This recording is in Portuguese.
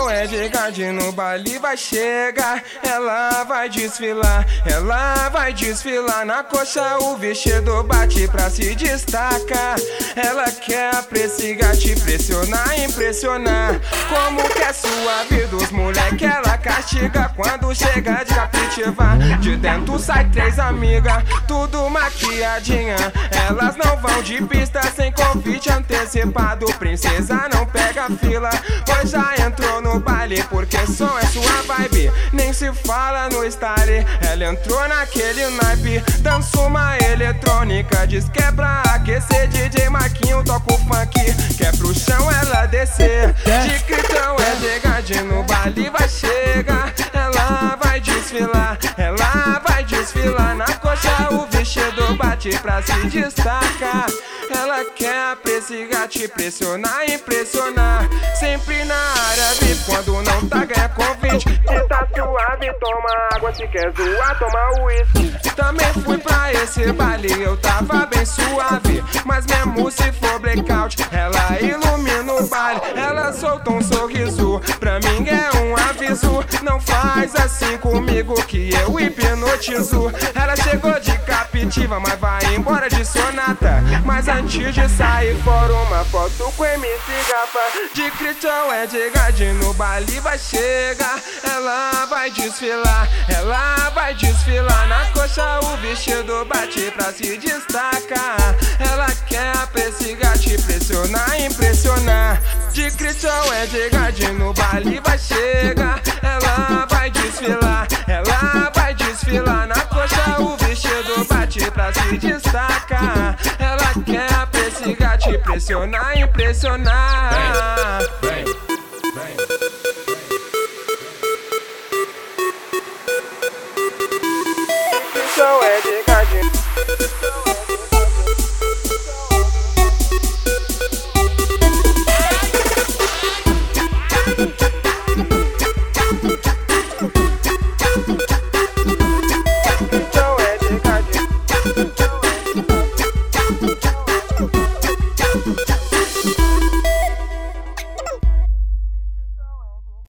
Christian Edgard no baile vai chegar. Ela vai desfilar, ela vai desfilar. Na coxa o vestido bate pra se destacar. Ela quer apreciar, te pressionar, impressionar. Como que é suave dos moleque, ela castiga. Quando chega de capitivar, de dentro sai três amigas, tudo maquiadinha. Elas não vão de pista sem convite antecipado. Princesa não pega fila, pois já entrou no baile, porque som é sua vibe, nem se fala no style. Ela entrou naquele naipe, dança uma eletrônica. Diz que é pra aquecer, DJ Marquinho toca o funk, que é pro chão ela descer. De Christian Edgard no baile vai chegar. Ela vai desfilar, ela vai desfilar. Na coxa o vestido bate pra se destacar. Ela quer apreciar, te pressionar, impressionar. Sempre na área VIP, quando não tá ganha convite. Se tá suave, toma água, se quer zoar, toma uísque. Também fui pra esse baile, eu tava bem suave, mas mesmo se for blackout, ela ilumina o baile. Ela soltou um sorriso, pra mim é um aviso. Não faz assim comigo que eu hipnotizo. Ela chegou de captiva, mas vai embora de sonata. Mas antes de sair fora, uma foto com MC Gafa. De Christian Edgard no baile vai chegar. Ela vai desfilar, ela vai desfilar. Na coxa o vestido bate pra se destacar. Ela quer apreciar, te pressionar, impressionar. De Christian Edgard no baile vai chegar. Ela vai desfilar, ela vai desfilar. Na coxa o vestido bate pra se destacar. Ela quer apreciar, te pressionar, impressionar.